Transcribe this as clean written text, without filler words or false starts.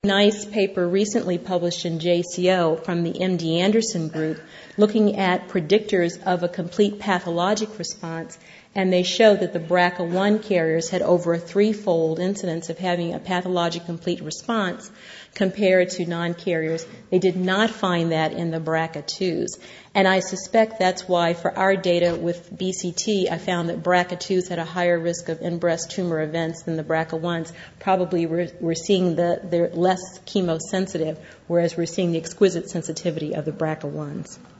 Nice paper recently published in JCO from the MD Anderson group looking at predictors of a complete pathologic response, and they showed that the BRCA1 carriers had over a threefold incidence of having a pathologic complete response compared to non-carriers. They did not find that in the BRCA2s. And I suspect that's why for our data with BCT, I found that BRCA2s had a higher risk of in-breast tumor events than the BRCA1s. Probably we're seeing they're less chemosensitive, whereas we're seeing the exquisite sensitivity of the BRCA1s.